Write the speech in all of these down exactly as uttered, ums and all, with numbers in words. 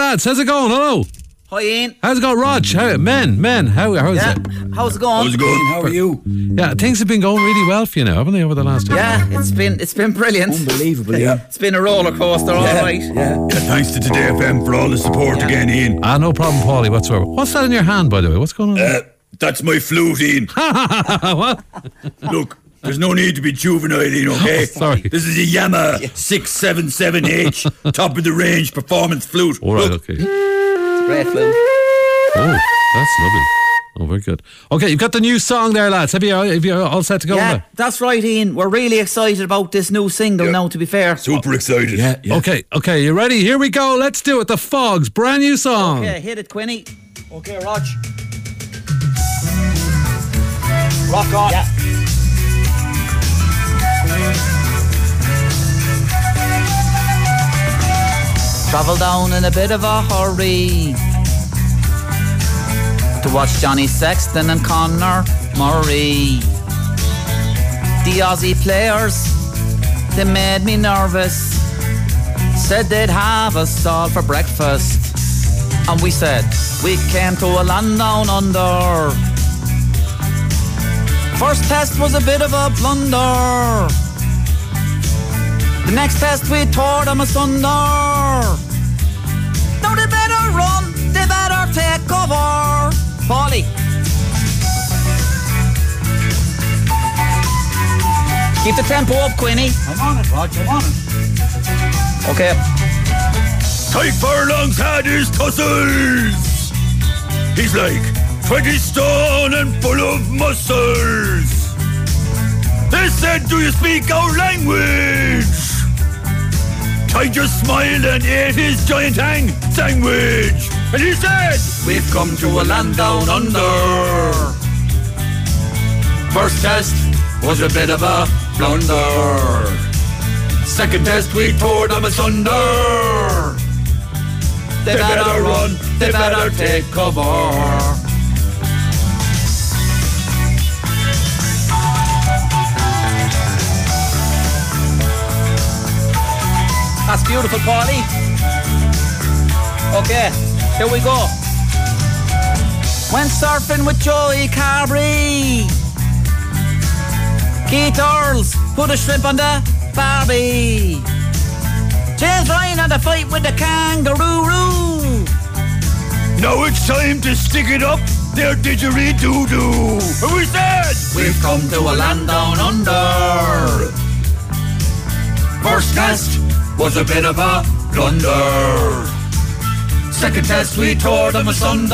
lads. How's it going? Hello. Hi, Ian. How's it going, Rog? How, men, men. How, how's Yeah. it? How's it going? How's it going? How are you? Yeah, things have been going really well for you now, haven't they, over the last year? Yeah, it's been it's been brilliant. Unbelievable, yeah. It's been a roller coaster, all Yeah, right. yeah. Yeah, thanks to Today F M for all the support again, Ian. Ah, no problem, Paulie, whatsoever. What's that in your hand, by the way? What's going on? Uh, that's my flute, Ian. What? Look, there's no need to be juvenile, Ian, okay? Sorry. This is a Yamaha six seven seven H, top of the range performance flute. All right, Look, okay. Great flute. Oh, that's lovely. Oh, very good. Okay, you've got the new song there, lads. Have you, have you all set to go? Yeah, There? that's right, Ian. We're really excited about this new single Yeah. now, to be fair. super excited. Yeah, yeah. Okay, okay, you ready? Here we go. Let's do it. The Fogs, brand new song. Okay, hit it, Quinny. Okay, Rog. Rock on. Yeah. Travel down in a bit of a hurry to watch Johnny Sexton and Conor Murray. The Aussie players, they made me nervous. Said they'd have us all for breakfast. And we said, we came to a land down under. First test was a bit of a blunder. The next test we tore them asunder. Now they better run, they better take cover. Paulie. Keep the tempo up, Quinny. I'm on it, Rog, I'm on it. Okay. Tight furlongs had his tussles. He's like twenty stone and full of muscles. They said, do you speak our language? Ty just smiled and ate his giant hang sandwich. And he said, we've come to a land down under. First test was a bit of a blunder. Second test we tore them asunder. They, they better, better run, they better take cover. That's beautiful, Paulie. Okay, here we go. Went surfing with Joey Carberry. Keith Earls put a shrimp on the Barbie. James Ryan had a fight with the kangaroo. Now it's time to stick it up their didgeridoo-doo. And we said, we've come to a land down under. First test was a bit of a blunder. Second test we tore them asunder.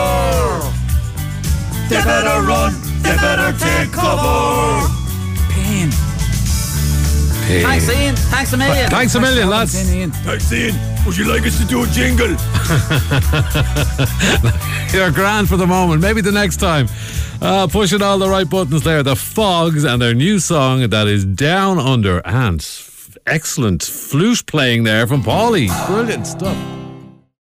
They better run, they better take cover. Pain. Hey. Thanks, Ian. Thanks a million. Thanks a million, lads. Thanks, Ian. Would you like us to do a jingle? You're grand for the moment. Maybe the next time. Uh, pushing all the right buttons there. The Fogs and their new song that is Down Under. And excellent flute playing there from Paulie. Brilliant stuff.